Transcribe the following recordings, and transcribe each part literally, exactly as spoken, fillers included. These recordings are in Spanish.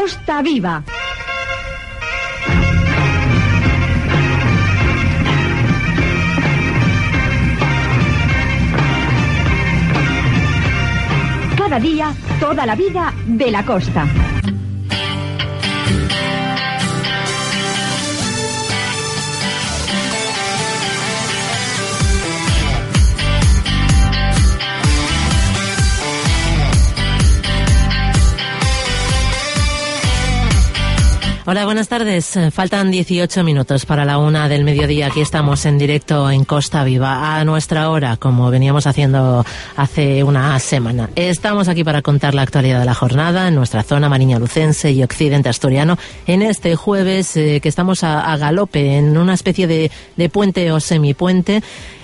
Costa Viva. Cada día, toda la vida de la costa. Hola, buenas tardes. Faltan dieciocho minutos para la una del mediodía. Aquí estamos en directo en Costa Viva, a nuestra hora, como veníamos haciendo hace una semana. Estamos aquí para contar la actualidad de la jornada en nuestra zona mariña lucense y occidente asturiano, en este jueves eh, que estamos a, a galope, en una especie de, de puente o semipuente,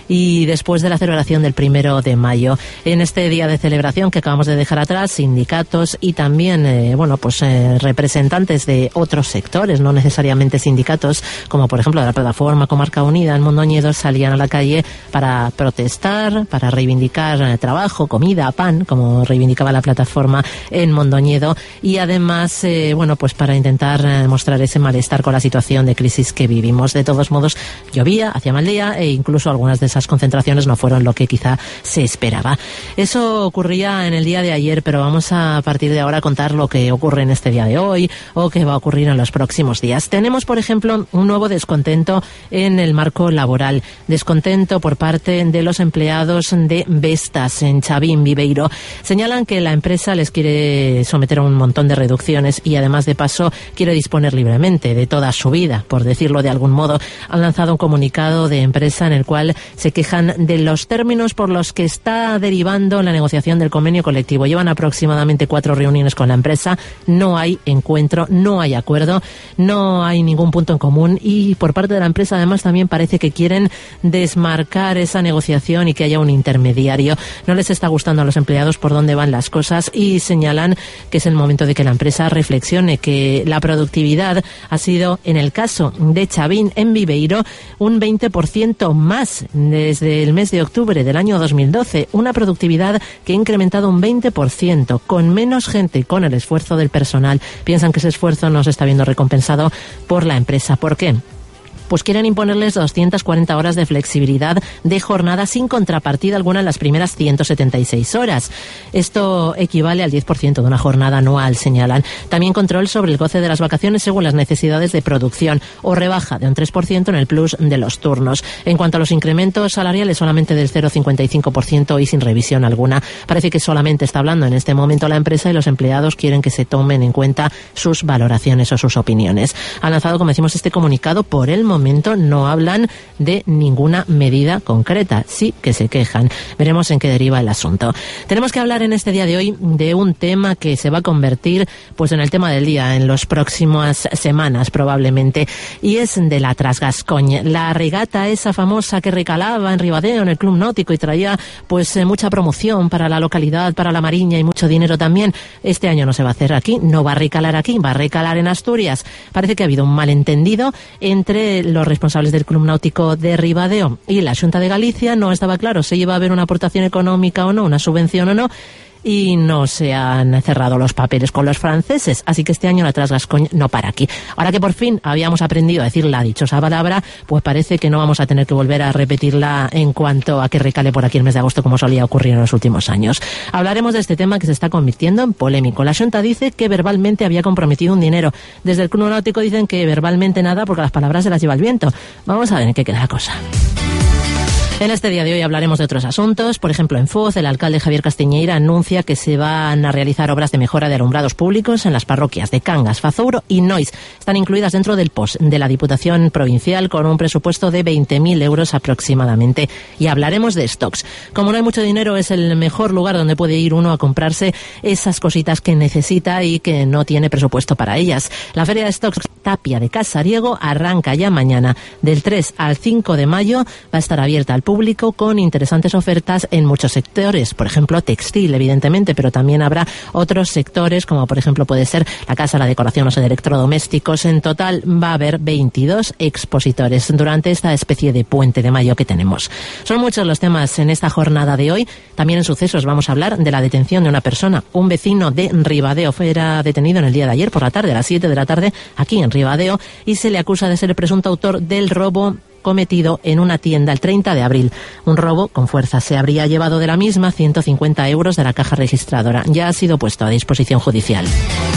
y después de la celebración del primero de mayo. En este día de celebración que acabamos de dejar atrás, sindicatos y también, eh, bueno, pues eh, representantes de otros sectores, no necesariamente sindicatos, como por ejemplo de la plataforma Comarca Unida en Mondoñedo, salían a la calle para protestar, para reivindicar eh, trabajo, comida, pan, como reivindicaba la plataforma en Mondoñedo, y además, eh, bueno, pues para intentar eh, mostrar ese malestar con la situación de crisis que vivimos. De todos modos, llovía, hacía mal día e incluso algunas de esas concentraciones no fueron lo que quizá se esperaba. Eso ocurría en el día de ayer, pero vamos a, a partir de ahora a contar lo que ocurre en este día de hoy o que va a ocurrir en los próximos días. Tenemos, por ejemplo, un nuevo descontento en el marco laboral. Descontento por parte de los empleados de Vestas en Chavín, Viveiro. Señalan que la empresa les quiere someter a un montón de reducciones y además de paso quiere disponer libremente de toda su vida, por decirlo de algún modo. Han lanzado un comunicado de empresa en el cual se quejan de los términos por los que está derivando la negociación del convenio colectivo. Llevan aproximadamente cuatro reuniones con la empresa, no hay encuentro, no hay acuerdo, no hay ningún punto en común y por parte de la empresa además también parece que quieren desmarcar esa negociación y que haya un intermediario. No les está gustando a los empleados por dónde van las cosas y señalan que es el momento de que la empresa reflexione, que la productividad ha sido, en el caso de Chavín en Viveiro, un veinte por ciento más desde el mes de octubre del año dos mil doce, una productividad que ha incrementado un veinte por ciento, con menos gente y con el esfuerzo del personal. Piensan que ese esfuerzo no se está viendo recompensado por la empresa. ¿Por qué? Pues quieren imponerles doscientas cuarenta horas de flexibilidad de jornada sin contrapartida alguna en las primeras ciento setenta y seis horas. Esto equivale al diez por ciento de una jornada anual, señalan. También control sobre el goce de las vacaciones según las necesidades de producción o rebaja de un tres por ciento en el plus de los turnos. En cuanto a los incrementos salariales, solamente del cero coma cincuenta y cinco por ciento y sin revisión alguna. Parece que solamente está hablando en este momento la empresa y los empleados quieren que se tomen en cuenta sus valoraciones o sus opiniones. Han lanzado, como decimos, este comunicado por el momento. momento no hablan de ninguna medida concreta, sí que se quejan. Veremos en qué deriva el asunto. Tenemos que hablar en este día de hoy de un tema que se va a convertir pues en el tema del día en las próximas semanas probablemente, y es de la Trasgascogne, la regata esa famosa que recalaba en Ribadeo en el Club Náutico y traía pues eh, mucha promoción para la localidad, para la Mariña y mucho dinero también. Este año no se va a hacer aquí, no va a recalar aquí, va a recalar en Asturias. Parece que ha habido un malentendido entre los responsables del Club Náutico de Ribadeo y la Xunta de Galicia. No estaba claro si iba a haber una aportación económica o no, una subvención o no, y no se han cerrado los papeles con los franceses, así que este año la Trasgascogne no para aquí. Ahora que por fin habíamos aprendido a decir la dichosa palabra, pues parece que no vamos a tener que volver a repetirla en cuanto a que recale por aquí el mes de agosto, como solía ocurrir en los últimos años. Hablaremos de este tema que se está convirtiendo en polémico. La Xunta dice que verbalmente había comprometido un dinero. Desde el Club Náutico dicen que verbalmente nada, porque las palabras se las lleva el viento. Vamos a ver en qué queda la cosa. En este día de hoy hablaremos de otros asuntos. Por ejemplo, en Foz, el alcalde Javier Castiñeira anuncia que se van a realizar obras de mejora de alumbrados públicos en las parroquias de Cangas, Fazouro y Nois. Están incluidas dentro del P O S de la Diputación Provincial con un presupuesto de veinte mil euros aproximadamente. Y hablaremos de stocks. Como no hay mucho dinero, es el mejor lugar donde puede ir uno a comprarse esas cositas que necesita y que no tiene presupuesto para ellas. La Feria de Stocks Tapia de Casariego arranca ya mañana. Del tres al cinco de mayo va a estar abierta al público con interesantes ofertas en muchos sectores, por ejemplo textil, evidentemente, pero también habrá otros sectores como por ejemplo puede ser la casa, la decoración, o sea, de electrodomésticos. En total va a haber veintidós expositores durante esta especie de puente de mayo que tenemos. Son muchos los temas en esta jornada de hoy. También en sucesos vamos a hablar de la detención de una persona, un vecino de Ribadeo. Era detenido en el día de ayer por la tarde, a las siete de la tarde, aquí en Ribadeo, y se le acusa de ser el presunto autor del robo cometido en una tienda el treinta de abril. Un robo con fuerza. Se habría llevado de la misma ciento cincuenta euros de la caja registradora. Ya ha sido puesto a disposición judicial.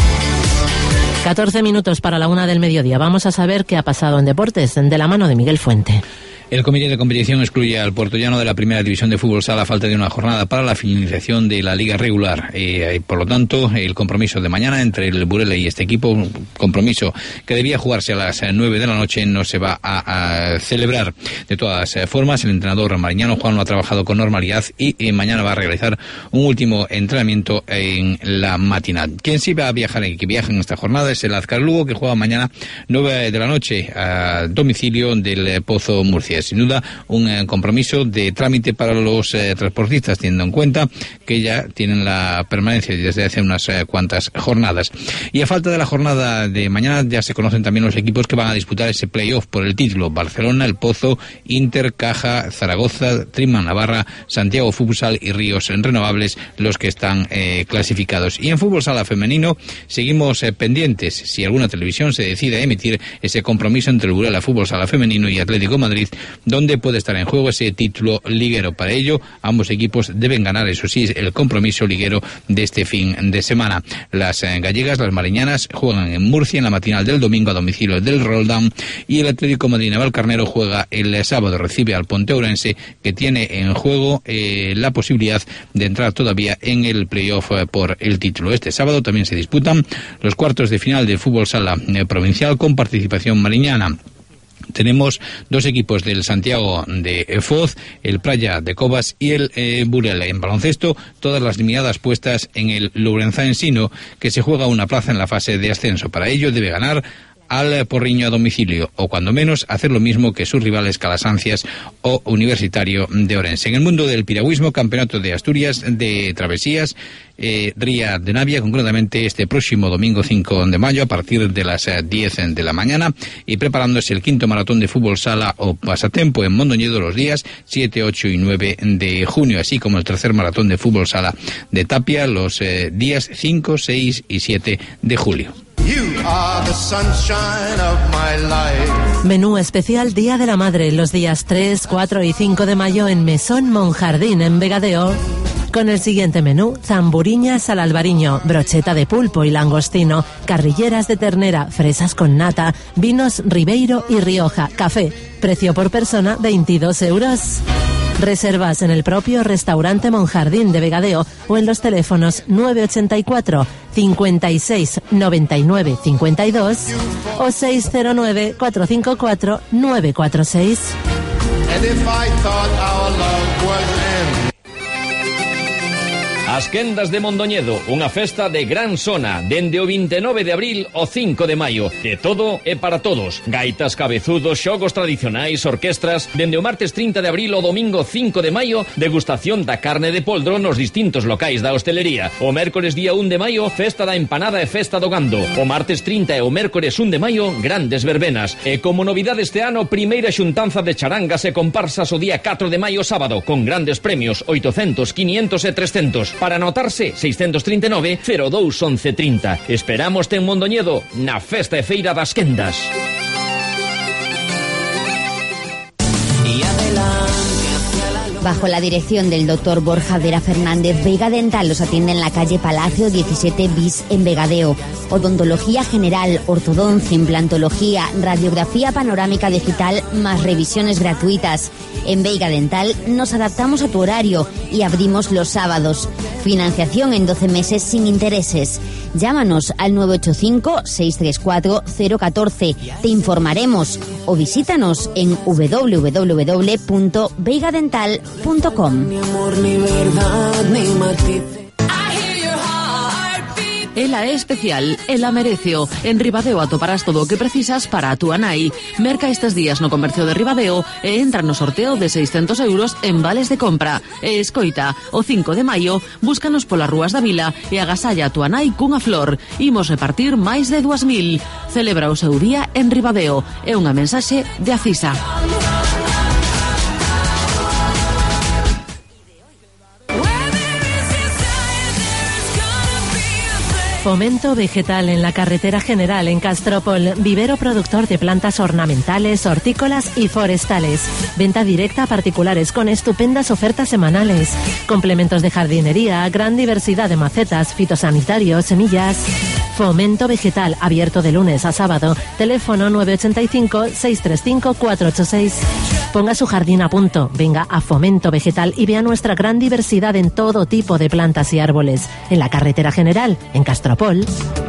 catorce minutos para la una del mediodía. Vamos a saber qué ha pasado en deportes de la mano de Miguel Fuente. El comité de competición excluye al puertollano de la primera división de fútbol sala a falta de una jornada para la finalización de la liga regular. Eh, por lo tanto, el compromiso de mañana entre el Burele y este equipo, un compromiso que debía jugarse a las nueve de la noche, no se va a, a celebrar. De todas formas, el entrenador mariñano Juan lo ha trabajado con normalidad y eh, mañana va a realizar un último entrenamiento en la matinal. Quien sí va a viajar y que viaja en esta jornada es el Azcar Lugo, que juega mañana nueve de la noche a domicilio del Pozo Murcia. Sin duda, un eh, compromiso de trámite para los eh, transportistas, teniendo en cuenta que ya tienen la permanencia desde hace unas eh, cuantas jornadas. Y a falta de la jornada de mañana, ya se conocen también los equipos que van a disputar ese playoff por el título: Barcelona, El Pozo, Inter, Caja, Zaragoza, Trinman Navarra, Santiago Futsal y Ríos Renovables, los que están eh, clasificados. Y en fútbol sala femenino seguimos eh, pendientes si alguna televisión se decide a emitir ese compromiso entre el Burela Fútbol Sala femenino y Atlético Madrid, donde puede estar en juego ese título liguero. Para ello, ambos equipos deben ganar, eso sí, el compromiso liguero de este fin de semana. Las eh, gallegas, las mariñanas, juegan en Murcia en la matinal del domingo a domicilio del Roldán, y el Atlético Madrid Navalcarnero juega el eh, sábado, recibe al Ponteourense, que tiene en juego eh, la posibilidad de entrar todavía en el playoff eh, por el título. Este sábado también se disputan los cuartos de final del fútbol sala eh, provincial con participación mariñana. Tenemos dos equipos del Santiago de Foz, el Praia de Cobas y el eh, Burela. En baloncesto, todas las miradas puestas en el Lourenço-Ensino, que se juega una plaza en la fase de ascenso. Para ello debe ganar al Porriño a domicilio, o cuando menos hacer lo mismo que sus rivales Calasancias o Universitario de Orense. En el mundo del piragüismo, Campeonato de Asturias de Travesías, eh, Ría de Navia, concretamente este próximo domingo cinco de mayo a partir de las eh, diez de la mañana, y preparándose el quinto maratón de fútbol sala o pasatempo en Mondoñedo los días siete, ocho y nueve de junio, así como el tercer maratón de fútbol sala de Tapia los eh, días cinco, seis y siete de julio. Menú especial Día de la Madre los días tres, cuatro y cinco de mayo en Mesón Monjardín en Vegadeo. Con el siguiente menú: zamburiñas al albariño, brocheta de pulpo y langostino, carrilleras de ternera, fresas con nata, vinos Ribeiro y Rioja, café. Precio por persona veintidós euros. Reservas en el propio restaurante Monjardín de Vegadeo o en los teléfonos nueve ochenta y cuatro, cincuenta y seis, noventa y nueve, cincuenta y dos o seis cero nueve, cuatro cinco cuatro, nueve cuatro seis. As Quendas de Mondoñedo, unha festa de gran sona, dende o vinte e nove de abril ao cinco de maio. De todo e para todos. Gaitas, cabezudos, xogos tradicionais, orquestras. Dende o martes trinta de abril ao domingo cinco de maio, degustación da carne de poldro nos distintos locais da hostelería. O mércores día un de maio, festa da empanada e festa do gando. O martes trinta e o mércores un de maio, grandes verbenas. E como novidade este ano, primeira xuntanza de charangas e comparsas o día catro de maio sábado, con grandes premios oitocentos, quinientos e trescentos. Para anotarse, seiscentos trinta e nove, cero dous, once, trinta. Esperamos en Mondoñedo, na festa e feira das Quendas. Bajo la dirección del doctor Borja Vera Fernández, Veiga Dental los atiende en la calle Palacio diecisiete bis en Vegadeo. Odontología general, ortodoncia, implantología, radiografía panorámica digital, más revisiones gratuitas. En Veiga Dental nos adaptamos a tu horario y abrimos los sábados. Financiación en doce meses sin intereses. Llámanos al nueve ocho cinco, seis tres cuatro, cero uno cuatro. Te informaremos o visítanos en w w w punto veiga dental punto com. Ela é especial, ela merecio. En Ribadeo atoparás todo o que precisas para a túa nai. Merca estes días no comercio de Ribadeo e entra no sorteo de seiscentos euros en vales de compra. E escoita, o cinco de maio, búscanos polas rúas da vila e agasalla a túa nai cunha flor. Imos repartir máis de dúas mil. Celebra o seu día en Ribadeo. É unha mensaxe de Acisa. Fomento vegetal en la carretera general en Castropol. Vivero productor de plantas ornamentales, hortícolas y forestales. Venta directa a particulares con estupendas ofertas semanales. Complementos de jardinería, gran diversidad de macetas, fitosanitarios, semillas. Fomento vegetal, abierto de lunes a sábado. Teléfono nueve ocho cinco, seis tres cinco, cuatro ocho seis. Ponga su jardín a punto. Venga a Fomento Vegetal y vea nuestra gran diversidad en todo tipo de plantas y árboles. En la carretera general, en Castropol.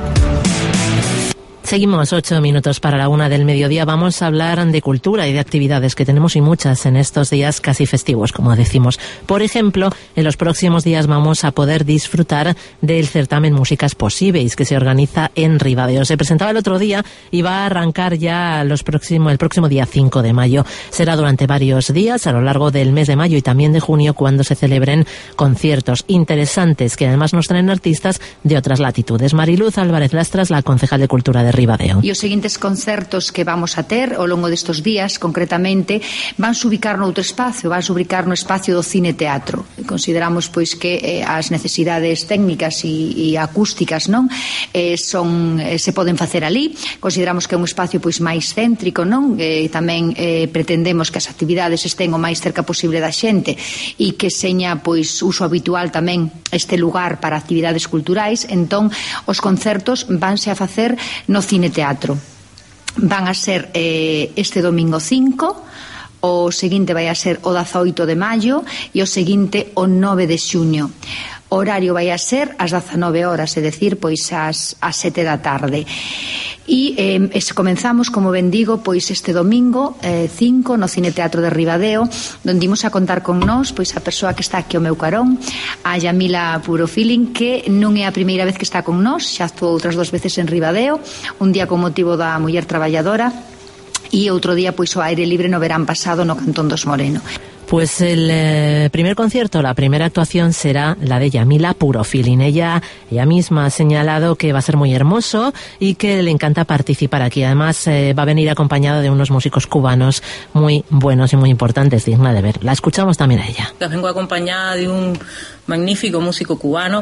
Seguimos ocho minutos para la una del mediodía. Vamos a hablar de cultura y de actividades que tenemos y muchas en estos días casi festivos, como decimos. Por ejemplo, en los próximos días vamos a poder disfrutar del certamen Músicas Posíbeis que se organiza en Ribadeo. Se presentaba el otro día y va a arrancar ya los próximo, el próximo día cinco de mayo. Será durante varios días a lo largo del mes de mayo y también de junio cuando se celebren conciertos interesantes que además nos traen artistas de otras latitudes. Mariluz Álvarez Lastras, la concejal de Cultura de Ribadeo. E os seguintes concertos que vamos a ter ao longo destes días, concretamente, van se ubicar noutro espacio, van se ubicar no espacio do cine-teatro. Consideramos pois que eh, as necesidades técnicas e, e acústicas non eh, son eh, se poden facer ali. Consideramos que é un espacio pois máis céntrico, non? Eh, tamén eh, pretendemos que as actividades estén o máis cerca posible da xente e que seña pois uso habitual tamén este lugar para actividades culturais. Entón, os concertos vanse a facer no cine-teatro. Van a ser eh, este domingo cinco, o seguinte vai a ser o dezaoito de maio e o seguinte o nove de xuño. O horario vai a ser ás dezanove horas, é dicir, pois ás, ás sete da tarde. E eh, comenzamos, como ben digo, pois este domingo eh, cinco no Cine-Teatro de Ribadeo, donde imos a contar con nós pois a persoa que está aquí ao meu carón, a Yamila Puro Feeling, que non é a primeira vez que está con nós, xa actuou outras dos veces en Ribadeo, un día con motivo da Muller Traballadora e outro día pois o aire libre no verán pasado no Cantón dos Moreno. Pues el eh, primer concierto, la primera actuación será la de Yamila Puro Feeling. Ella, ella misma ha señalado que va a ser muy hermoso y que le encanta participar aquí. Además, eh, va a venir acompañada de unos músicos cubanos muy buenos y muy importantes, digna de ver. La escuchamos también a ella. Vengo acompañada de un magnífico músico cubano,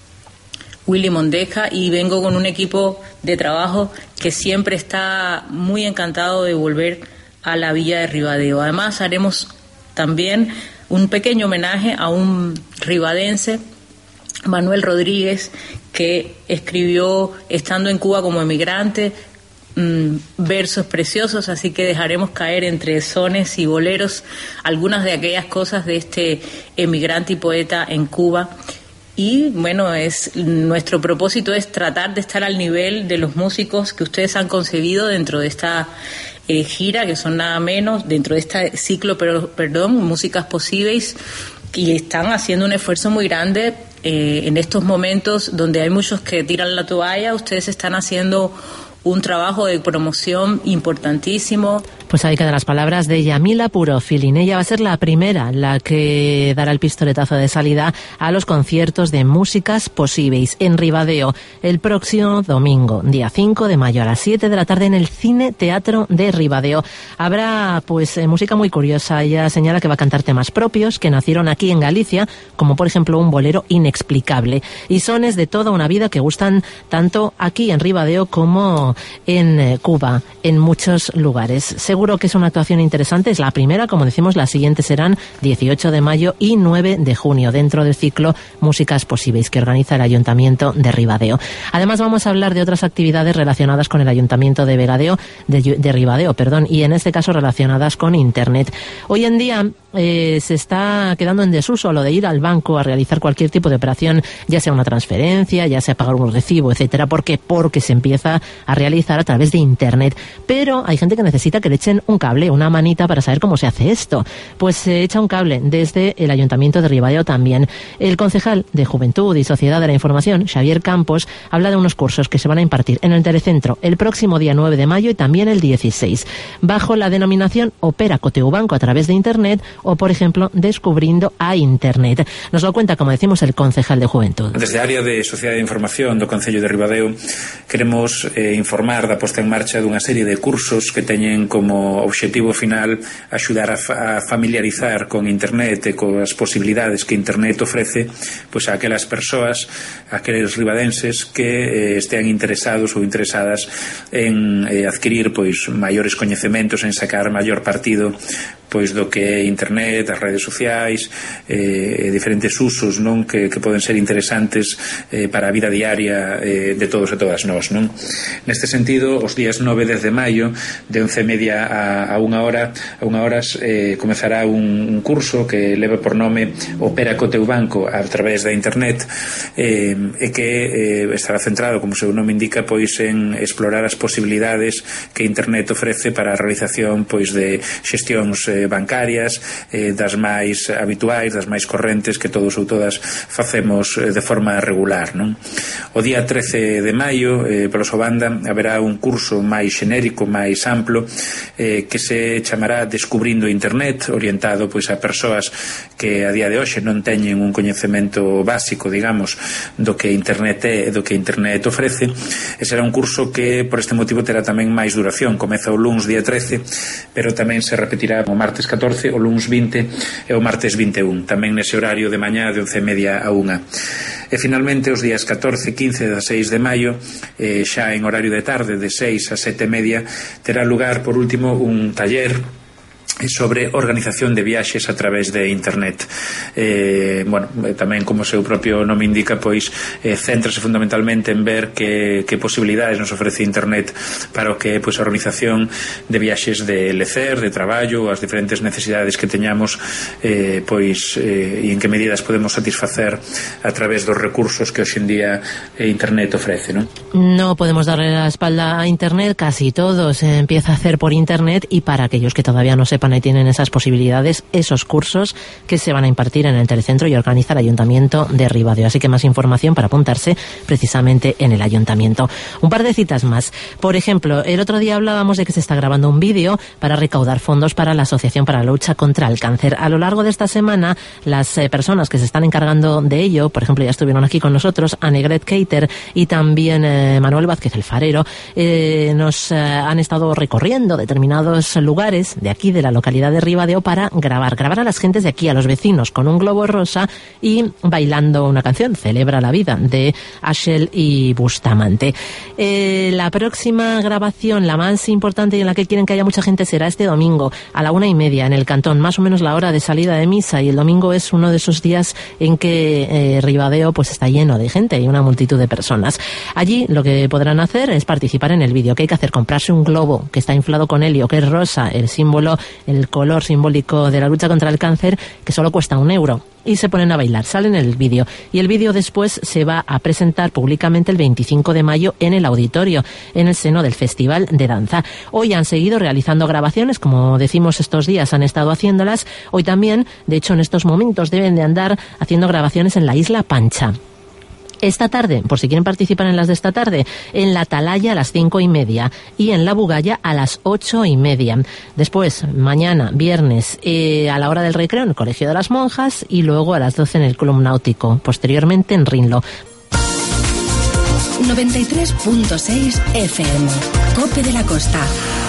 Willy Mondeja, y vengo con un equipo de trabajo que siempre está muy encantado de volver a la villa de Ribadeo. Además, haremos también un pequeño homenaje a un ribadense, Manuel Rodríguez, que escribió, estando en Cuba como emigrante, mmm, versos preciosos, así que dejaremos caer entre sones y boleros algunas de aquellas cosas de este emigrante y poeta en Cuba. Y bueno, es nuestro propósito es tratar de estar al nivel de los músicos que ustedes han concebido dentro de esta eh, gira, que son nada menos, dentro de este ciclo, pero, perdón, Músicas Posíbeis, y están haciendo un esfuerzo muy grande eh, en estos momentos donde hay muchos que tiran la toalla. Ustedes están haciendo un trabajo de promoción importantísimo. Pues ahí quedan las palabras de Yamila Puro Feeling. Ella va a ser la primera la que dará el pistoletazo de salida a los conciertos de Músicas Posíbeis en Ribadeo el próximo domingo, día cinco de mayo, a las siete de la tarde en el Cine Teatro de Ribadeo. Habrá pues eh, música muy curiosa. Ella señala que va a cantar temas propios que nacieron aquí en Galicia, como por ejemplo un bolero inexplicable, y sones de toda una vida que gustan tanto aquí en Ribadeo como en eh, Cuba, en muchos lugares. Seguro que es una actuación interesante. Es la primera, como decimos, las siguientes serán dieciocho de mayo y nueve de junio, dentro del ciclo Músicas Posíbeis que organiza el Ayuntamiento de Ribadeo. Además, vamos a hablar de otras actividades relacionadas con el Ayuntamiento de Vegadeo, de, de Ribadeo, perdón, y en este caso relacionadas con Internet. Hoy en día eh, se está quedando en desuso lo de ir al banco a realizar cualquier tipo de operación, ya sea una transferencia, ya sea pagar un recibo, etcétera. ¿Por qué? Porque se empieza a realizar a través de Internet. Pero hay gente que necesita que le echen un cable, una manita para saber cómo se hace esto. Pues se echa un cable desde el Ayuntamiento de Ribadeo también. El concejal de Juventud y Sociedad de la Información, Xavier Campos, habla de unos cursos que se van a impartir en el Telecentro el próximo día nueve de mayo y también el dieciséis, bajo la denominación Opera co teu banco a través de Internet o, por ejemplo, Descubrindo a Internet. Nos lo cuenta, como decimos, el concejal de Juventud. Desde a área de Sociedade de Información do Concello de Ribadeo queremos eh, informar da posta en marcha dunha serie de cursos que teñen como obxectivo final axudar a, fa a familiarizar con Internet e coas posibilidades que Internet ofrece pois a aquelas persoas, a aqueles ribadenses que eh, estean interesados ou interesadas en eh, adquirir pois maiores coñecementos, en sacar maior partido pois do que é Internet, as redes sociais, eh, diferentes usos, non, que, que poden ser interesantes eh, para a vida diaria eh, de todos e todas nós, non? Neste sentido, os días nove e dez de maio, de once e media a, a unha hora, a unha horas eh, comezará un, un curso que leva por nome Opera co teu banco a través da Internet, eh, e que eh, estará centrado, como o seu nome indica, pois en explorar as posibilidades que Internet ofrece para a realización pois de xestións eh, bancarias, eh, das máis habituais, das máis correntes que todos ou todas facemos eh, de forma regular, non? O día trece de maio, eh, polo súa banda, haberá un curso máis xenérico, máis amplo, eh, que se chamará Descubrindo Internet, orientado pois a persoas que a día de hoxe non teñen un coñecemento básico, digamos, do que Internet é e do que Internet ofrece, e será un curso que por este motivo terá tamén máis duración. Comeza o luns día trece, pero tamén se repetirá o martes catorce, o luns vinte e o martes vinte e un, tamén nese horario de mañá de once e media a unha. E finalmente os días catorce, quince e dezasseis de maio, eh, xa en horario de tarde de seis a sete e media, terá lugar por último un taller sobre organización de viaxes a través de Internet. Eh, bueno, tamén como o seu propio nome indica, pois eh, céntrase fundamentalmente en ver que, que posibilidades nos ofrece Internet para o que é pois a organización de viaxes de lecer, de traballo, as diferentes necesidades que teñamos, eh, pois eh, e en que medidas podemos satisfacer a través dos recursos que hoxe en día eh, Internet ofrece, ¿no? No podemos darle la espalda a Internet, casi todo se empieza a hacer por Internet, y para aquellos que todavía no sepan y tienen esas posibilidades, esos cursos que se van a impartir en el Telecentro y organiza el Ayuntamiento de Ribadeo. Así que más información para apuntarse precisamente en el Ayuntamiento. Un par de citas más. Por ejemplo, el otro día hablábamos de que se está grabando un vídeo para recaudar fondos para la Asociación para la Lucha contra el Cáncer. A lo largo de esta semana, las eh, personas que se están encargando de ello, por ejemplo, ya estuvieron aquí con nosotros Annegret Keiter y también eh, Manuel Vázquez, el farero, eh, nos eh, han estado recorriendo determinados lugares de aquí, de la localidad de Ribadeo, para grabar, grabar a las gentes de aquí, a los vecinos, con un globo rosa y bailando una canción, Celebra la Vida, de Ashel y Bustamante. Eh, la próxima grabación, la más importante y en la que quieren que haya mucha gente, será este domingo, a la una y media, en el Cantón, más o menos la hora de salida de misa, y el domingo es uno de esos días en que eh, Ribadeo pues está lleno de gente y una multitud de personas. Allí lo que podrán hacer es participar en el vídeo. ¿Qué hay que hacer? Comprarse un globo que está inflado con helio, que es rosa, el símbolo, el color simbólico de la lucha contra el cáncer, que solo cuesta un euro. Y se ponen a bailar, salen en el vídeo. Y el vídeo después se va a presentar públicamente el veinticinco de mayo en el auditorio, en el seno del Festival de Danza. Hoy han seguido realizando grabaciones, como decimos estos días han estado haciéndolas. Hoy también, de hecho en estos momentos, deben de andar haciendo grabaciones en la Isla Pancha. Esta tarde, por si quieren participar en las de esta tarde, en la Atalaya a las cinco y media y en la Bugalla a las ocho y media. Después, mañana, viernes, eh, a la hora del recreo en el Colegio de las Monjas, y luego a las doce en el Club Náutico. Posteriormente en Rinlo. noventa y tres punto seis F M, Cope de la Costa.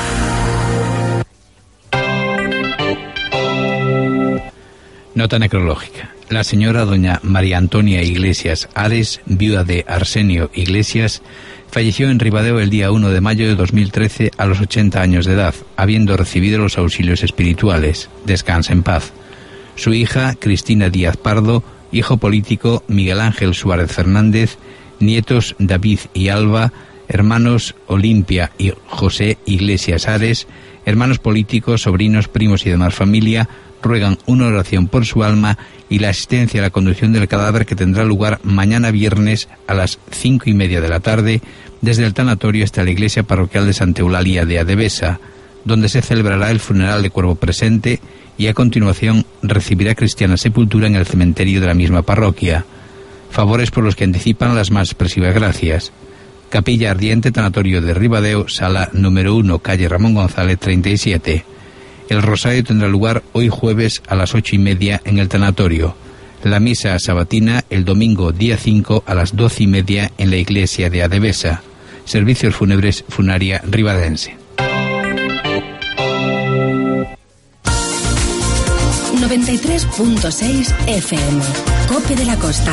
Nota necrológica. La señora doña María Antonia Iglesias Ares, viuda de Arsenio Iglesias, falleció en Ribadeo el día uno de mayo de dos mil trece a los ochenta años de edad, habiendo recibido los auxilios espirituales. Descansa en paz. Su hija, Cristina Díaz Pardo, hijo político, Miguel Ángel Suárez Fernández, nietos David y Alba, hermanos Olimpia y José Iglesias Ares, hermanos políticos, sobrinos, primos y demás familia, ruegan una oración por su alma y la asistencia a la conducción del cadáver, que tendrá lugar mañana viernes a las cinco y media de la tarde desde el tanatorio hasta la iglesia parroquial de Santa Eulalia de Adevesa, donde se celebrará el funeral de cuerpo presente y a continuación recibirá cristiana sepultura en el cementerio de la misma parroquia. Favores por los que anticipan las más expresivas gracias. Capilla Ardiente, Tanatorio de Ribadeo, sala número uno, calle Ramón González treinta y siete. El rosario tendrá lugar hoy jueves a las ocho y media en el tanatorio. La misa sabatina el domingo día cinco a las doce y media en la iglesia de Adevesa. Servicios fúnebres Funaria Ribadense. noventa y tres punto seis F M. Cope de la Costa.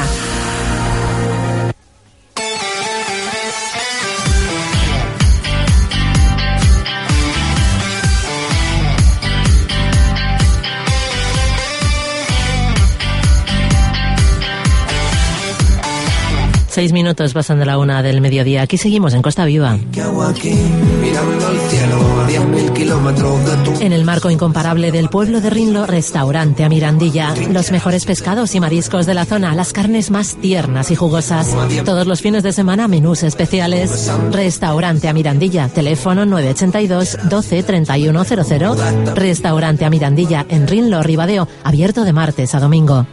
Seis minutos pasan de la una del mediodía. Aquí seguimos en Costa Viva. En el marco incomparable del pueblo de Rinlo, restaurante a Mirandilla. Los mejores pescados y mariscos de la zona, las carnes más tiernas y jugosas. Todos los fines de semana, menús especiales. Restaurante a Mirandilla. Teléfono nueve ochenta y dos, doce, treinta y uno cero cero. Restaurante a Mirandilla en Rinlo, Ribadeo. Abierto de martes a domingo.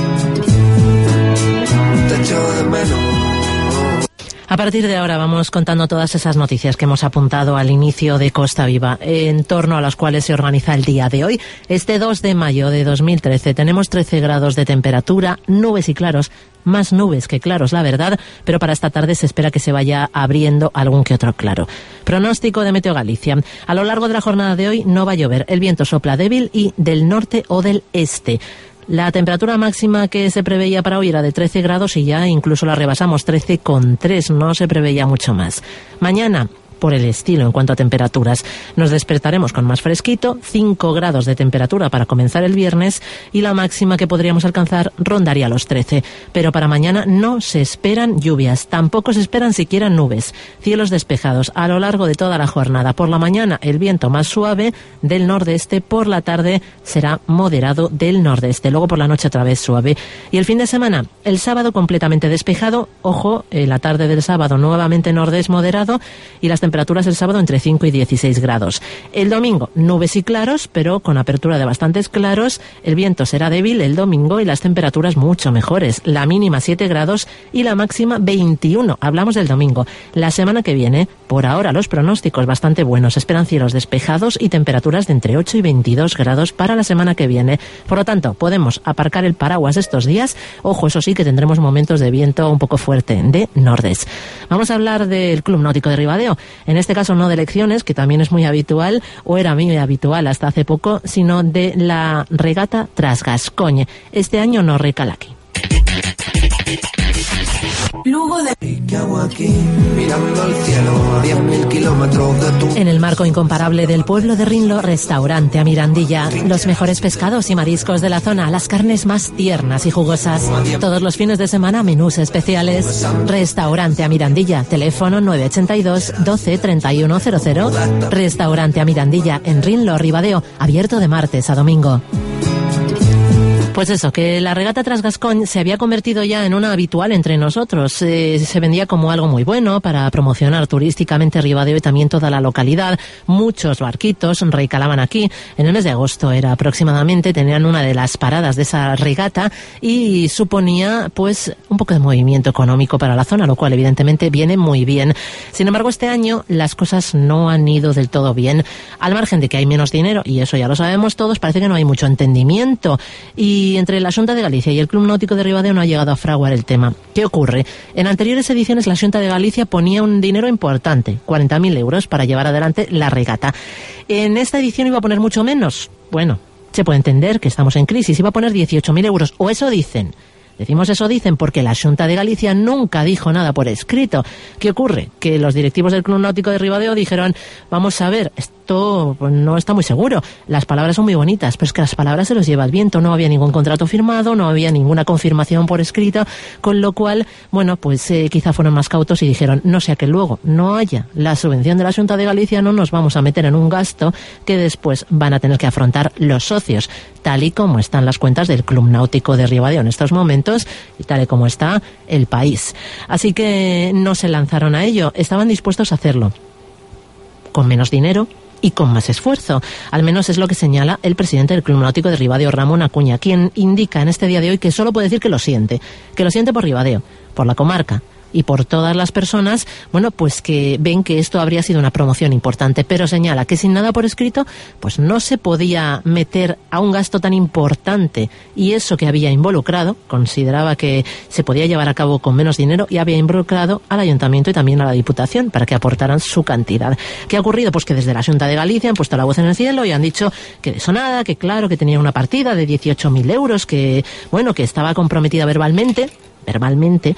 A partir de ahora vamos contando todas esas noticias que hemos apuntado al inicio de Costa Viva, en torno a las cuales se organiza el día de hoy. Este dos de mayo de dos mil trece tenemos trece grados de temperatura, nubes y claros, más nubes que claros, la verdad, pero para esta tarde se espera que se vaya abriendo algún que otro claro. Pronóstico de Meteo Galicia. A lo largo de la jornada de hoy no va a llover, el viento sopla débil y del norte o del este. La temperatura máxima que se preveía para hoy era de trece grados y ya incluso la rebasamos, trece coma tres, no se preveía mucho más. Mañana, por el estilo en cuanto a temperaturas, nos despertaremos con más fresquito, cinco grados de temperatura para comenzar el viernes y la máxima que podríamos alcanzar rondaría los trece. Pero para mañana no se esperan lluvias, tampoco se esperan siquiera nubes. Cielos despejados a lo largo de toda la jornada. Por la mañana el viento más suave del nordeste, por la tarde será moderado del nordeste, luego por la noche otra vez suave. Y el fin de semana, el sábado completamente despejado, ojo, en la tarde del sábado nuevamente nordeste moderado y las temperaturas el sábado entre cinco y dieciséis grados. El domingo, nubes y claros, pero con apertura de bastantes claros. El viento será débil el domingo y las temperaturas mucho mejores. La mínima siete grados y la máxima veintiuno. Hablamos del domingo. La semana que viene, por ahora los pronósticos bastante buenos. Esperan cielos despejados y temperaturas de entre ocho y veintidós grados para la semana que viene. Por lo tanto, podemos aparcar el paraguas estos días. Ojo, eso sí, que tendremos momentos de viento un poco fuerte, de nordés. Vamos a hablar del Club Náutico de Ribadeo. En este caso no de elecciones, que también es muy habitual, o era muy habitual hasta hace poco, sino de la regata tras Gascogne. Este año no recala aquí. Lugo de... mirando al cielo a diez mil kilómetros de tu... En el marco incomparable del pueblo de Rinlo, restaurante a Mirandilla. Los mejores pescados y mariscos de la zona, las carnes más tiernas y jugosas. Todos los fines de semana, menús especiales. Restaurante a Mirandilla. Teléfono nueve ochenta y dos, doce, treinta y uno cero cero. Restaurante a Mirandilla en Rinlo, Ribadeo. Abierto de martes a domingo. Pues eso, que la regata tras Gascogne se había convertido ya en una habitual entre nosotros. Eh, se vendía como algo muy bueno para promocionar turísticamente Ribadeo y también toda la localidad. Muchos barquitos recalaban aquí. En el mes de agosto era aproximadamente, tenían una de las paradas de esa regata y suponía pues un poco de movimiento económico para la zona, lo cual evidentemente viene muy bien. Sin embargo, este año las cosas no han ido del todo bien. Al margen de que hay menos dinero, y eso ya lo sabemos todos, parece que no hay mucho entendimiento. Y Y entre la Xunta de Galicia y el Club Náutico de Ribadeo no ha llegado a fraguar el tema. ¿Qué ocurre? En anteriores ediciones la Xunta de Galicia ponía un dinero importante, cuarenta mil euros, para llevar adelante la regata. En esta edición iba a poner mucho menos. Bueno, se puede entender que estamos en crisis. Iba a poner dieciocho mil euros, o eso dicen. Decimos eso dicen porque la Xunta de Galicia nunca dijo nada por escrito. ¿Qué ocurre? Que los directivos del Club Náutico de Ribadeo dijeron, vamos a ver, esto pues, no está muy seguro. Las palabras son muy bonitas, pero es que las palabras se los lleva el viento. No había ningún contrato firmado, no había ninguna confirmación por escrito, con lo cual, bueno, pues eh, quizá fueron más cautos y dijeron, no sea que luego no haya la subvención de la Xunta de Galicia, no nos vamos a meter en un gasto que después van a tener que afrontar los socios, tal y como están las cuentas del Club Náutico de Ribadeo en estos momentos y tal y como está el país. Así que no se lanzaron a ello, estaban dispuestos a hacerlo con menos dinero y con más esfuerzo. Al menos es lo que señala el presidente del Club Náutico de Ribadeo, Ramón Acuña, quien indica en este día de hoy que solo puede decir que lo siente, que lo siente por Ribadeo, por la comarca y por todas las personas, bueno, pues que ven que esto habría sido una promoción importante, pero señala que sin nada por escrito, pues no se podía meter a un gasto tan importante, y eso que había involucrado, consideraba que se podía llevar a cabo con menos dinero, y había involucrado al Ayuntamiento y también a la Diputación para que aportaran su cantidad. ¿Qué ha ocurrido? Pues que desde la Xunta de Galicia han puesto la voz en el cielo y han dicho que de eso nada, que claro, que tenía una partida de dieciocho mil euros, que bueno, que estaba comprometida verbalmente, verbalmente,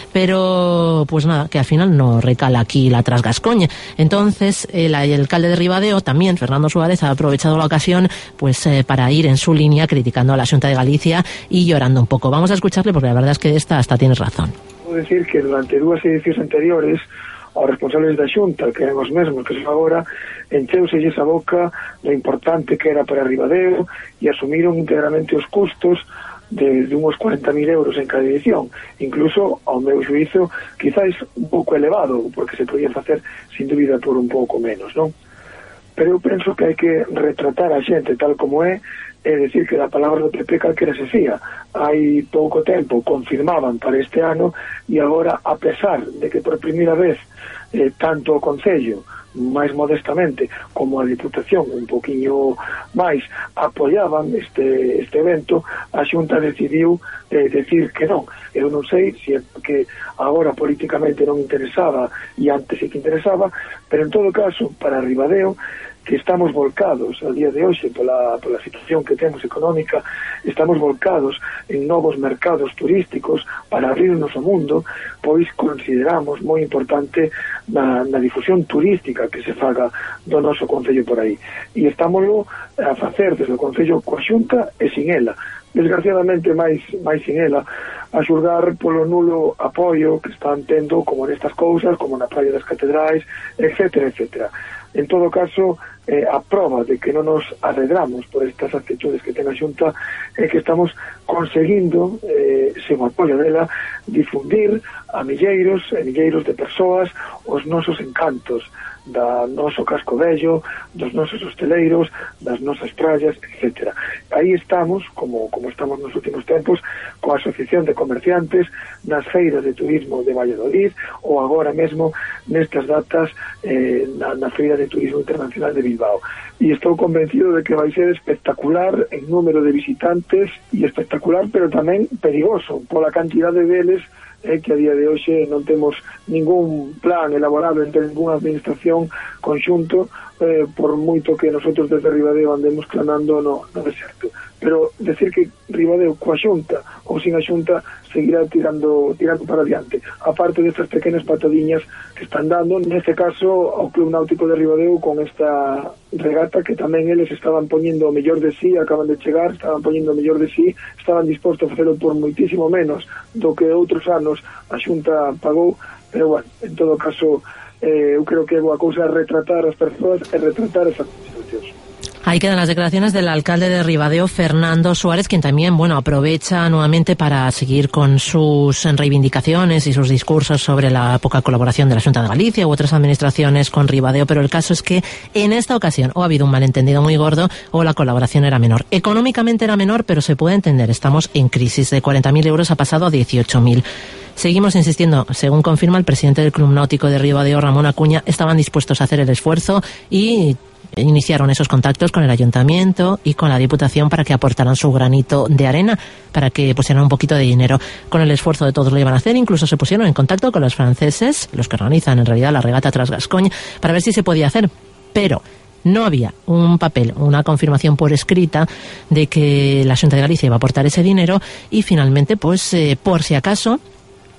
pero pues nada, que al final no recala aquí la Trasgascoña. Entonces el, el alcalde de Ribadeo también, Fernando Suárez, ha aprovechado la ocasión pues eh, para ir en su línea criticando a la Xunta de Galicia y llorando un poco. Vamos a escucharle porque la verdad es que esta hasta tienes razón. Puedo decir que durante dúas edicións anteriores aos responsables da Xunta, que eran os mesmos que son agora, encheuselle esa boca lo importante que era para Ribadeo e asumiron integramente os custos de, de uns cuarenta mil euros en cada edición, incluso ao meu xuízo quizás un pouco elevado, porque se podía facer sin dúbida por un pouco menos, non? Pero eu penso que hai que retratar a xente tal como é, é decir que da palabra do P P calquera se fía. Hai pouco tempo confirmaban para este ano e agora, a pesar de que por primeira vez eh, tanto o Concello máis modestamente como a Diputación un poquinho máis apoiaban este, este evento, a Xunta decidiu eh, decir que non. Eu non sei se é que agora políticamente non interesaba e antes sí que interesaba, pero en todo caso para Ribadeo, que estamos volcados al día de hoxe pola, pola situación que temos económica, estamos volcados en novos mercados turísticos para abrirnos ao mundo, pois consideramos moi importante na, na difusión turística que se faga do noso Concello por aí. E estámoslo a facer desde o Concello coa Xunta e sin ela. Desgraciadamente máis, máis sin ela, a xulgar polo nulo apoio que están tendo como nestas cousas, como na Praia das Catedrais, etcétera, etcétera. En todo caso, eh, a prova de que non nos arredramos por estas actitudes que ten a Xunta é que estamos conseguindo, eh, sen o apoio dela, difundir a milleiros e milleiros de persoas os nosos encantos da noso casco vello, dos nosos hosteleiros, das nosas praias, etcétera. Aí estamos, como, como estamos nos últimos tempos, coa Asociación de Comerciantes nas feiras de turismo de Valladolid ou agora mesmo nestas datas eh, na, na Feira de Turismo Internacional de Bilbao. E estou convencido de que vai ser espectacular en número de visitantes e espectacular, pero tamén perigoso pola cantidade deles é que a día de hoxe non temos ningún plan elaborado entre ninguna administración conxunto, eh, por moito que nosotros desde Ribadeo andemos clamando no, no deserto. Pero decir que Ribadeo coa Xunta ou sin a Xunta seguirá tirando tirando para adiante, aparte destas pequenas patadiñas que están dando, neste caso ao Club Náutico de Ribadeo con esta regata que tamén eles estaban poñendo o mellor de sí, acaban de chegar, estaban poñendo o mellor de sí, estaban dispostos a facelo por moitísimo menos do que outros anos a Xunta pagou, pero bueno, en todo caso eh, eu creo que é boa cousa retratar as persoas e retratar esas situacións. Ahí quedan las declaraciones del alcalde de Ribadeo, Fernando Suárez, quien también, bueno, aprovecha nuevamente para seguir con sus reivindicaciones y sus discursos sobre la poca colaboración de la Xunta de Galicia u otras administraciones con Ribadeo, pero el caso es que en esta ocasión o ha habido un malentendido muy gordo o la colaboración era menor. Económicamente era menor, pero se puede entender, estamos en crisis. De cuarenta mil euros ha pasado a dieciocho mil. Seguimos insistiendo, según confirma el presidente del Club Náutico de Ribadeo, Ramón Acuña, estaban dispuestos a hacer el esfuerzo y iniciaron esos contactos con el Ayuntamiento y con la Diputación para que aportaran su granito de arena, para que pusieran un poquito de dinero. Con el esfuerzo de todos lo iban a hacer, incluso se pusieron en contacto con los franceses, los que organizan en realidad la regata Trasgascoña, para ver si se podía hacer, pero no había un papel, una confirmación por escrita de que la Xunta de Galicia iba a aportar ese dinero y finalmente, pues eh, por si acaso,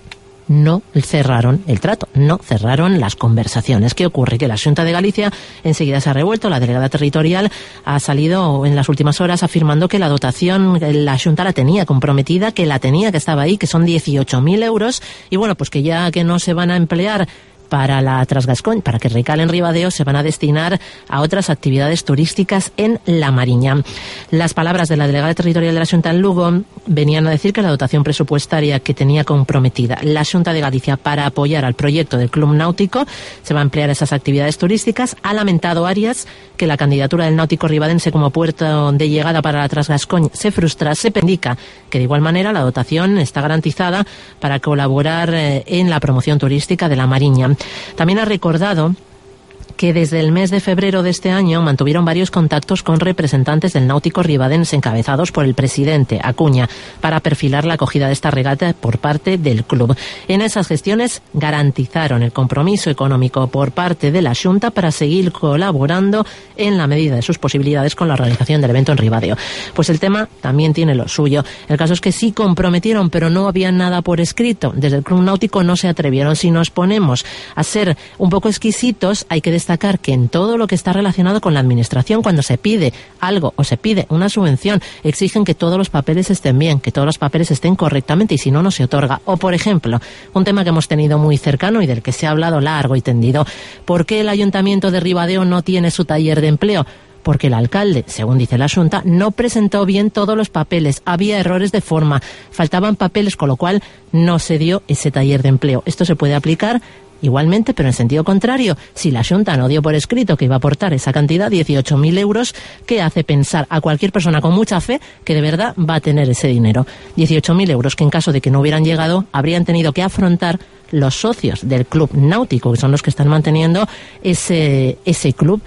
no cerraron el trato, no cerraron las conversaciones. ¿Qué ocurre? Que la Xunta de Galicia enseguida se ha revuelto. La delegada territorial ha salido en las últimas horas afirmando que la dotación la Xunta la tenía comprometida, que la tenía, que estaba ahí, que son dieciocho mil euros, y bueno, pues que ya que no se van a emplear para la Trasgascoñ, para que recale en Ribadeo, se van a destinar a otras actividades turísticas en La Mariña. Las palabras de la delegada territorial de la Xunta en Lugo venían a decir que la dotación presupuestaria que tenía comprometida la Xunta de Galicia para apoyar al proyecto del Club Náutico se va a emplear esas actividades turísticas. Ha lamentado Arias que la candidatura del Náutico ribadense como puerto de llegada para la Trasgascoñ se frustrase, pero indica que de igual manera la dotación está garantizada para colaborar en la promoción turística de La Mariña. También ha recordado que desde el mes de febrero de este año mantuvieron varios contactos con representantes del Náutico ribadense encabezados por el presidente Acuña para perfilar la acogida de esta regata por parte del club. En esas gestiones garantizaron el compromiso económico por parte de la Xunta para seguir colaborando en la medida de sus posibilidades con la organización del evento en Ribadeo. Pues el tema también tiene lo suyo. El caso es que sí comprometieron, pero no había nada por escrito. Desde el Club Náutico no se atrevieron. Si nos ponemos a ser un poco exquisitos, hay que destacar que en todo lo que está relacionado con la administración, cuando se pide algo o se pide una subvención, exigen que todos los papeles estén bien, que todos los papeles estén correctamente, y si no, no se otorga. O, por ejemplo, un tema que hemos tenido muy cercano y del que se ha hablado largo y tendido: ¿por qué el Ayuntamiento de Ribadeo no tiene su taller de empleo? Porque el alcalde, según dice la Xunta, no presentó bien todos los papeles, había errores de forma, faltaban papeles, con lo cual no se dio ese taller de empleo. Esto se puede aplicar igualmente, pero en sentido contrario. Si la Xunta no dio por escrito que iba a aportar esa cantidad, dieciocho mil euros, ¿qué hace pensar a cualquier persona con mucha fe que de verdad va a tener ese dinero? dieciocho mil euros que en caso de que no hubieran llegado habrían tenido que afrontar los socios del Club Náutico, que son los que están manteniendo ese, ese club.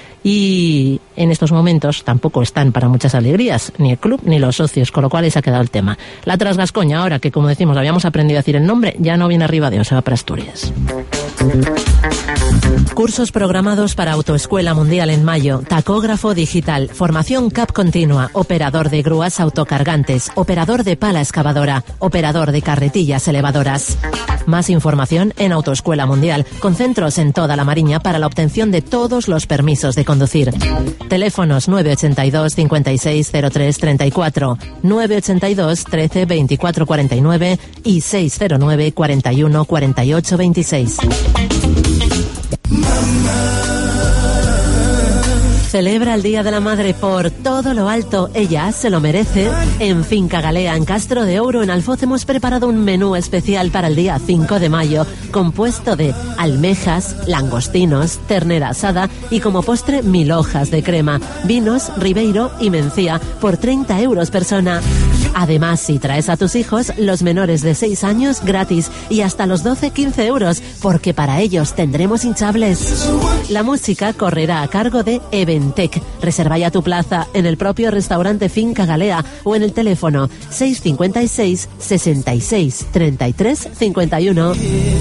Y en estos momentos tampoco están para muchas alegrías, ni el club ni los socios, con lo cual ahí se ha quedado el tema. La Trasgascoña, ahora que, como decimos, habíamos aprendido a decir el nombre, ya no viene a Ribadeo, se va para Asturias. Cursos programados para Autoescuela Mundial en mayo, tacógrafo digital, formación C A P continua, operador de grúas autocargantes, operador de pala excavadora, operador de carretillas elevadoras. Más información en Autoescuela Mundial, con centros en toda la Mariña para la obtención de todos los permisos de conducir. Teléfonos nueve ochenta y dos, cincuenta y seis, cero tres, treinta y cuatro, nueve ochenta y dos, trece, veinticuatro, cuarenta y nueve y seis cero nueve, cuarenta y uno, cuarenta y ocho, veintiséis. Celebra el Día de la Madre por todo lo alto. Ella se lo merece. En Finca Galea, en Castro de Ouro, en Alfoz, hemos preparado un menú especial para el día cinco de mayo, compuesto de almejas, langostinos, ternera asada y como postre mil hojas de crema, vinos, ribeiro y mencía, por treinta euros persona. Además, si traes a tus hijos, los menores de seis años gratis y hasta los doce, quince euros, porque para ellos tendremos hinchables. La música correrá a cargo de Eventec. Reserva ya tu plaza en el propio restaurante Finca Galea o en el teléfono seis cincuenta y seis, sesenta y seis, treinta y tres, cincuenta y uno.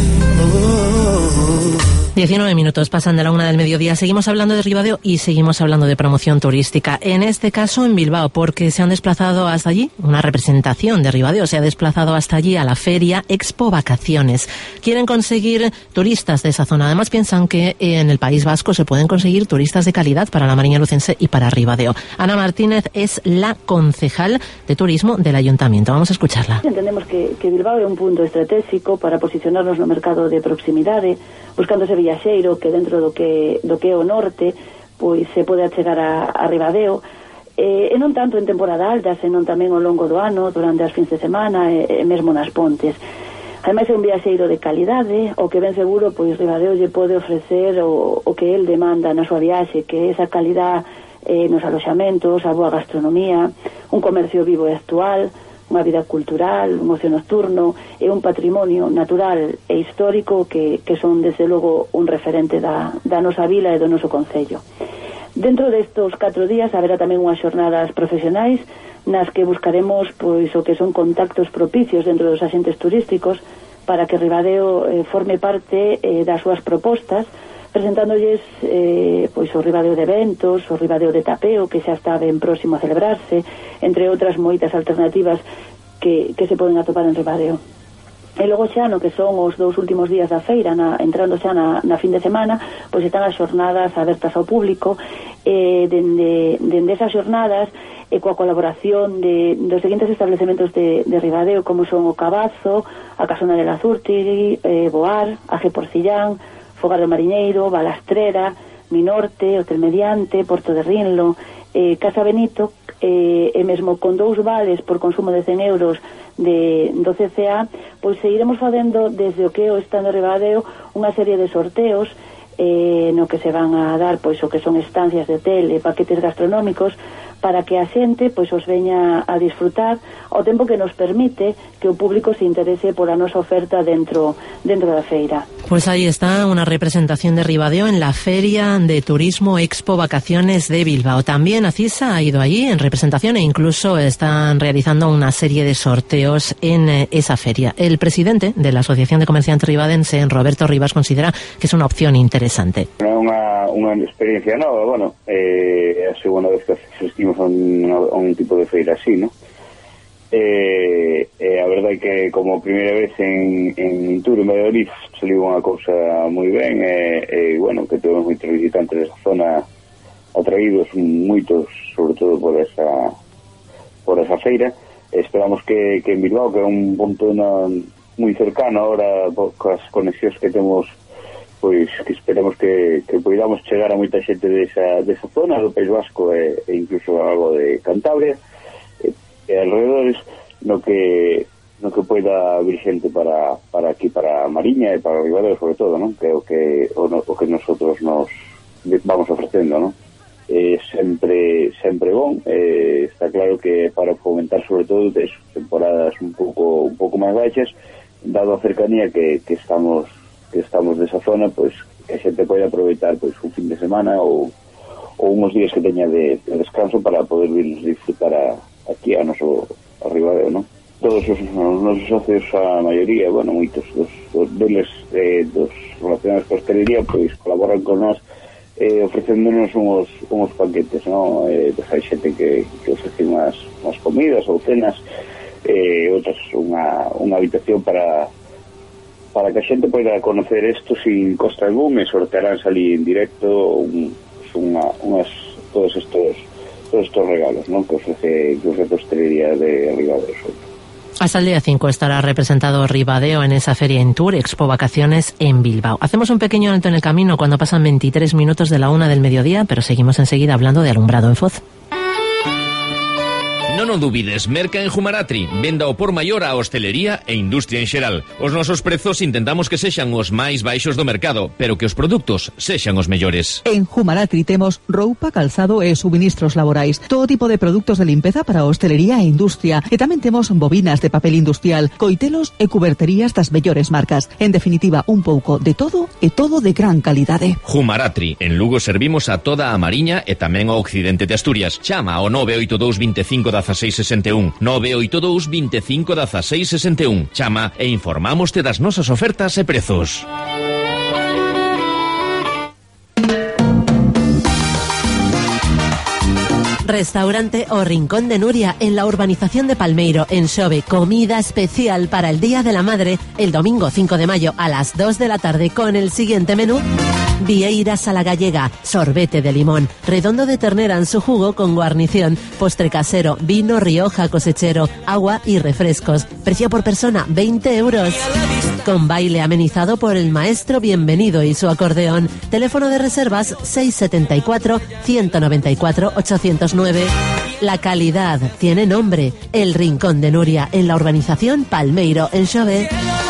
diecinueve minutos pasan de la una del mediodía. Seguimos hablando de Ribadeo y seguimos hablando de promoción turística. En este caso en Bilbao, porque se han desplazado hasta allí, una representación de Ribadeo se ha desplazado hasta allí a la feria Expo Vacaciones. Quieren conseguir turistas de esa zona. Además piensan que en el País Vasco se pueden conseguir turistas de calidad para la Mariña Lucense y para Ribadeo. Ana Martínez es la concejal de turismo del Ayuntamiento. Vamos a escucharla. Entendemos que, que Bilbao é un punto estratégico para posicionarnos no mercado de proximidade, buscando ese viaxeiro que dentro do que do que é o norte pois se pode achegar a, a Ribadeo, e, e non tanto en temporada alta, senón tamén ao longo do ano, durante as fins de semana e, e mesmo nas pontes. Ademais é un viaxeiro de calidade, o que ben seguro pois Ribadeo lle pode ofrecer o, o que el demanda na súa viaxe, que é esa calidad eh, nos aloxamentos, a boa gastronomía, un comercio vivo e actual, unha vida cultural, un ocio nocturno e un patrimonio natural e histórico que, que son desde logo un referente da, da nosa vila e do noso concello. Dentro destos catro días haberá tamén unhas xornadas profesionais nas que buscaremos pois o que son contactos propicios dentro dos axentes turísticos para que Ribadeo eh, forme parte eh, das súas propostas, presentándoles eh, pois o Ribadeo de eventos, o Ribadeo de tapeo, que xa está ben próximo a celebrarse, entre outras moitas alternativas que, que se poden atopar en Ribadeo. E logo xa no que son os dous últimos días da feira, na, entrando xa na, na fin de semana, pois están as xornadas abertas ao público. eh, dende, dende esas xornadas e coa colaboración de, dos seguintes establecementos de, de Ribadeo, como son o Cabazo, a Casona de Lazurti, eh, Boar, Aje Porcillán, Fogar do Mariñeiro, Balastrera, Minorte, Hotel Mediante, Porto de Rinlo, eh, Casa Benito, eh, e mesmo con dous vales por consumo de cen euros de, do C C A, pois seguiremos facendo desde o que é o stand de Ribadeo unha serie de sorteos eh, no que se van a dar pois o que son estancias de hotel e paquetes gastronómicos para que a xente pois os veña a disfrutar ao tempo que nos permite que o público se interese por a nosa oferta dentro dentro da feira. Pues ahí está una representación de Ribadeo en la Feria de Turismo Expo Vacaciones de Bilbao. También Acisa ha ido allí en representación e incluso están realizando una serie de sorteos en eh, esa feria. El presidente de la Asociación de Comerciantes Ribadense, Roberto Rivas, considera que es una opción interesante. Unha, unha experiencia nova, bueno, eh, a segunda vez que asistimos a un, a un tipo de feira así, ¿no? Eh, eh, a verdade é que como primeira vez en, en Tour, en Valladolid, saliu unha cousa moi ben e, eh, eh, bueno, que temos moitos visitantes desa zona atraídos moitos, sobre todo por esa por esa feira. Esperamos que, que en Bilbao, que é un punto na, moi cercano ahora, coas conexións que temos, pois que esperamos que, que podamos chegar a moita xente desa, desa zona, do País Vasco e, e incluso algo de Cantabria e, e alrededores, no que no que poida vir xente para, para aquí, para Mariña e para Ribadeo sobre todo, ¿no? Que é o que, o, no, o que nosotros nos vamos ofrecendo, ¿no? Eh, sempre sempre bon, eh, está claro que para fomentar sobre todo de temporadas un pouco un pouco máis baixas, dado a cercanía que, que estamos que estamos desa zona, pois que a xente pode aproveitar pois un fin de semana ou, ou uns días que teña de, de descanso para poder vir disfrutar a, aquí a noso a Ribadeo, ¿no? Todos os, os nosos socios, a maioría, bueno, moitos dos, dos deles eh, dos relacionados con a hostelería, pois colaboran con nós eh, ofrecéndonos uns, uns paquetes, ¿no? Eh, pues hai xente que, que ofrece unhas, unhas comidas ou cenas, eh, outras unha, unha habitación para para que a xente poida conocer isto sin coste algún e sortearán salir en directo un, unha, unhas, todos estos todos estos regalos, ¿no? que ofrece que ofrece a hostelería de Ribadeo. Hasta el día cinco estará representado Ribadeo en esa feria en Tour Expo Vacaciones en Bilbao. Hacemos un pequeño alto en el camino cuando pasan veintitrés minutos de la una del mediodía, pero seguimos enseguida hablando de alumbrado en Foz. Non o dubides, merca en Jumaratri, venda ao por maior a hostelería e industria en xeral. Os nosos prezos intentamos que sexan os máis baixos do mercado, pero que os produtos sexan os mellores. En Jumaratri temos roupa, calzado e suministros laborais, todo tipo de produtos de limpeza para hostelería e industria, e tamén temos bobinas de papel industrial, coitelos e cuberterías das mellores marcas. En definitiva, un pouco de todo e todo de gran calidade. Jumaratri, en Lugo servimos a toda a Mariña e tamén ao occidente de Asturias. Chama ao nove oito dous veinticinco dieciséis sesenta e un, nove oito dous veinticinco dieciséis sesenta e un. Chama e informámoste das nosas ofertas e prezos. Restaurante O Rincón de Nuria en la urbanización de Palmeiro, en Xove. Comida especial para el Día de la Madre el domingo cinco de mayo a las dos de la tarde con el siguiente menú: vieiras a la gallega, sorbete de limón, redondo de ternera en su jugo con guarnición, postre casero, vino Rioja cosechero, agua y refrescos. Precio por persona veinte euros. Con baile amenizado por el maestro Bienvenido y su acordeón. Teléfono de reservas seis setenta y cuatro, ciento noventa y cuatro, ochocientos nueve. La calidad tiene nombre. El Rincón de Nuria en la urbanización Palmeiro, en Xove.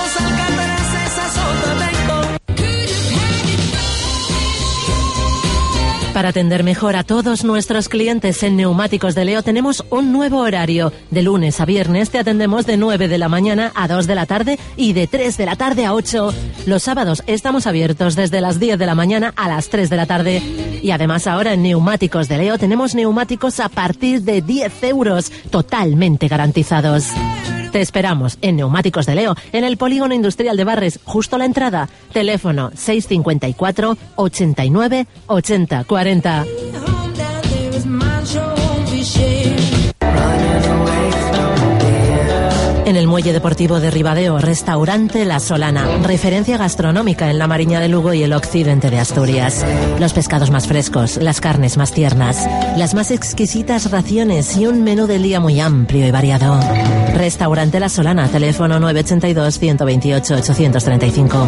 Para atender mejor a todos nuestros clientes en Neumáticos de Leo tenemos un nuevo horario. De lunes a viernes te atendemos de nueve de la mañana a dos de la tarde y de tres de la tarde a ocho. Los sábados estamos abiertos desde las diez de la mañana a las tres de la tarde. Y además ahora en Neumáticos de Leo tenemos neumáticos a partir de diez euros, totalmente garantizados. Te esperamos en Neumáticos de Leo, en el Polígono Industrial de Barres, justo a la entrada. Teléfono seis cincuenta y cuatro, ochenta y nueve, ochenta, cuarenta. En el Muelle Deportivo de Ribadeo, restaurante La Solana, referencia gastronómica en la Mariña de Lugo y el occidente de Asturias. Los pescados más frescos, las carnes más tiernas, las más exquisitas raciones y un menú del día muy amplio y variado. Restaurante La Solana, teléfono nueve ocho dos, uno dos ocho, ocho tres cinco.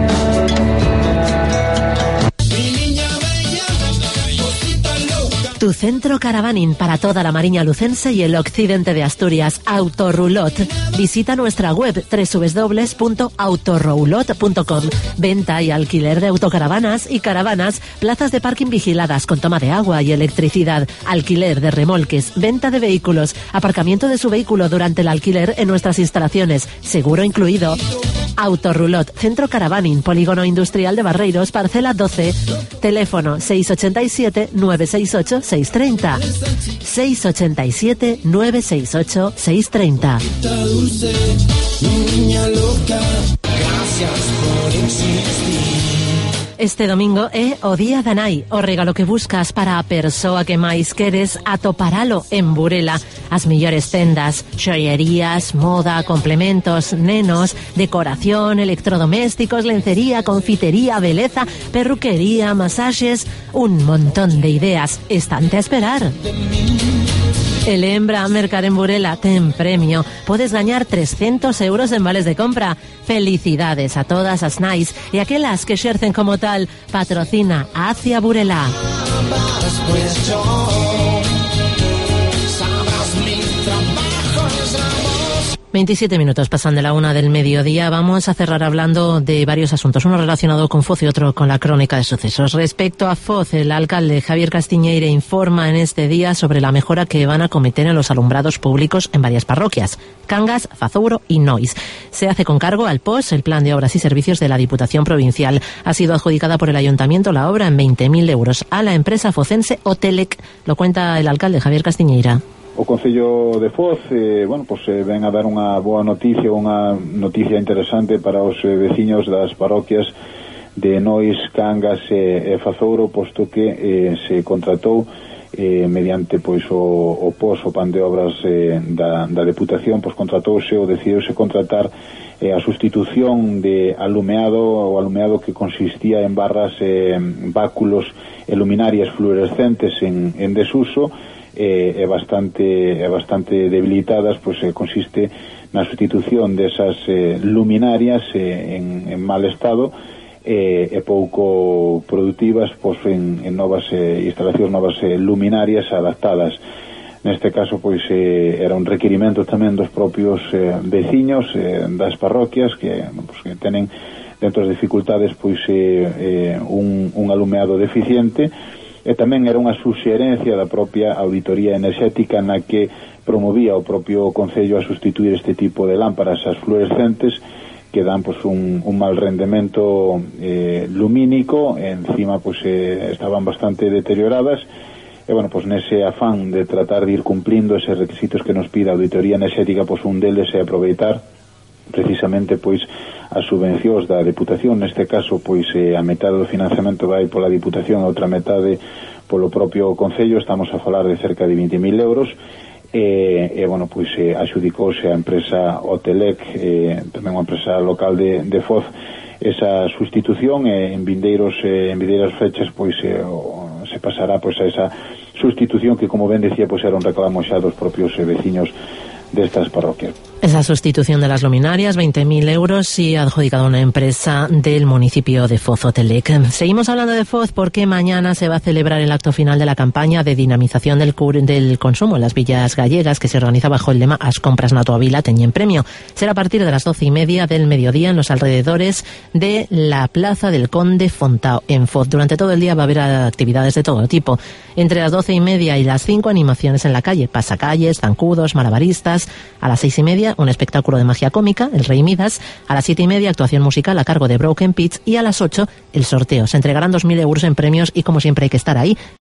Tu centro caravaning para toda la Mariña lucense y el occidente de Asturias, Autorulot. Visita nuestra web doble u doble u doble u punto autoroulot punto com. Venta y alquiler de autocaravanas y caravanas, plazas de parking vigiladas con toma de agua y electricidad, alquiler de remolques, venta de vehículos, aparcamiento de su vehículo durante el alquiler en nuestras instalaciones, seguro incluido. Autorulot, centro caravaning, polígono industrial de Barreiros, parcela doce, teléfono seis ocho siete, nueve seis ocho, seis tres cero, seis ocho siete, nueve seis ocho, seis tres cero. Dulce, niña loca, gracias por existir. Este domingo é o Día da Nai, o regalo que buscas para a persoa que máis queres atoparalo en Burela. As millores tendas, xoierías, moda, complementos, nenos, decoración, electrodomésticos, lencería, confitería, beleza, perruquería, masaxes, un montón de ideas. Estante a esperar. El Hembra Mercar en Burela ten premio. Podes gañar trescentos euros en vales de compra. Felicidades a todas as nais e aquelas que exercen como tal. Patrocina Hacia Burela. Después yo sabrás mi trabajo es la voz. veintisiete minutos pasan de la una del mediodía. Vamos a cerrar hablando de varios asuntos, uno relacionado con Foz y otro con la crónica de sucesos. Respecto a Foz, el alcalde Javier Castiñeira informa en este día sobre la mejora que van a cometer en los alumbrados públicos en varias parroquias, Cangas, Fazouro y Nois. Se hace con cargo al P O S, el Plan de Obras y Servicios de la Diputación Provincial. Ha sido adjudicada por el Ayuntamiento la obra en veinte mil euros a la empresa focense Otelec. Lo cuenta el alcalde Javier Castiñeira. O Concello de Foz, eh, bueno, pues eh, ven a dar unha boa noticia, unha noticia interesante para os eh, veciños das parroquias de Nois, Cangas e, e Fazouro, posto que eh, se contratou eh, mediante pois o, o P O S, o Plan de Obras eh, da, da Deputación, pois contratouse ou decidiuse contratar eh, a sustitución de alumeado, o alumeado que consistía en barras, eh, báculos e luminarias fluorescentes en, en desuso, é eh, bastante é bastante debilitadas, pois eh, consiste na sustitución desas eh, luminarias eh, en, en mal estado e eh, pouco productivas, pois en, en novas eh, instalacións, novas eh, luminarias adaptadas. Neste caso, pois eh, era un requirimento tamén dos propios eh, veciños eh, das parroquias que, pois, que tenen dentro das dificultades pois eh, eh, un, un alumeado deficiente. E tamén era unha suxerencia da propia auditoría enerxética na que promovía o propio Concello a sustituir este tipo de lámparas, as fluorescentes, que dan pues, un, un mal rendemento eh, lumínico, e encima pues, eh, estaban bastante deterioradas, e bueno, pues nese afán de tratar de ir cumplindo eses requisitos que nos pide a auditoría enerxética, pues un deles é aproveitar precisamente pois as subvencións da Deputación. Neste caso pois eh, a metade do financiamento vai pola Deputación, a outra metade polo propio Concello. Estamos a falar de cerca de veinte mil euros e, e bueno, pois eh, axudicouse a empresa Otelec, eh, tamén unha empresa local de, de Foz, esa sustitución, e en vindeiros eh, en vindeiras fechas pois eh, o, se pasará pois a esa sustitución que, como ben decía, pois era un reclamo xa dos propios eh, veciños destas parroquias. Esa sustitución de las luminarias, veinte mil euros, y adjudicado a una empresa del municipio de Foz, Otelec. Seguimos hablando de Foz porque mañana se va a celebrar el acto final de la campaña de dinamización del, del consumo en las villas gallegas, que se organiza bajo el lema As compras na tua vila teñen premio. Será a partir de las doce y media del mediodía en los alrededores de la Plaza del Conde Fontao en Foz. Durante todo el día va a haber actividades de todo tipo. Entre las doce y media y las cinco, animaciones en la calle, pasacalles, zancudos, malabaristas. A las seis y media, un espectáculo de magia cómica, el Rey Midas. A las siete y media, actuación musical a cargo de Broken Pitch. Y a las ocho, el sorteo. Se entregarán dos mil euros en premios y, como siempre, hay que estar ahí